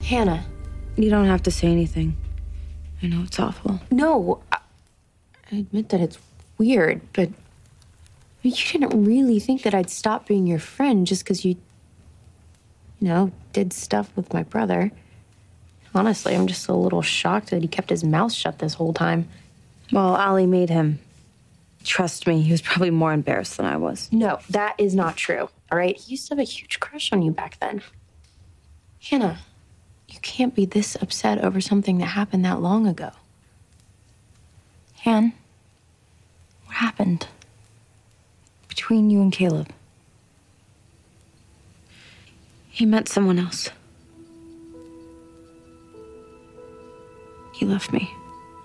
Hannah. You don't have to say anything. I know it's awful. No, I admit that it's weird, but you didn't really think that I'd stop being your friend just because you did stuff with my brother. Honestly, I'm just a little shocked that he kept his mouth shut this whole time. Well, Allie made him. Trust me, he was probably more embarrassed than I was. No, that is not true, all right? He used to have a huge crush on you back then. Hannah, you can't be this upset over something that happened that long ago. Han, what happened between you and Caleb? He met someone else. He left me.